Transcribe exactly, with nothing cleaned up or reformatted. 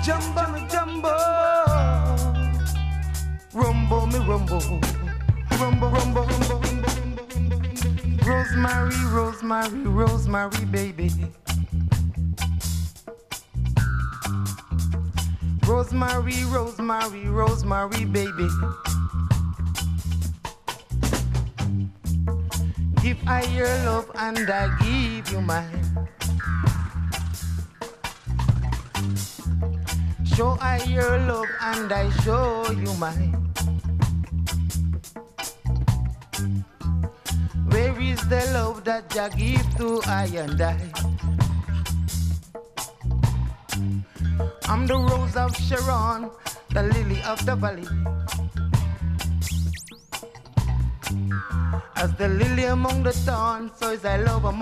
Jumbo me jumbo, rumbo me rumbo, rumbo rumbo rumbo. Rosemary, Rosemary, Rosemary, baby. Rosemary, Rosemary, Rosemary, baby. Give I your love and I give you mine. Show I your love and I show you mine. Where is the love that you give to I and I? I'm the rose of Sharon, the lily of the valley. As the lily among the thorns, so is I love among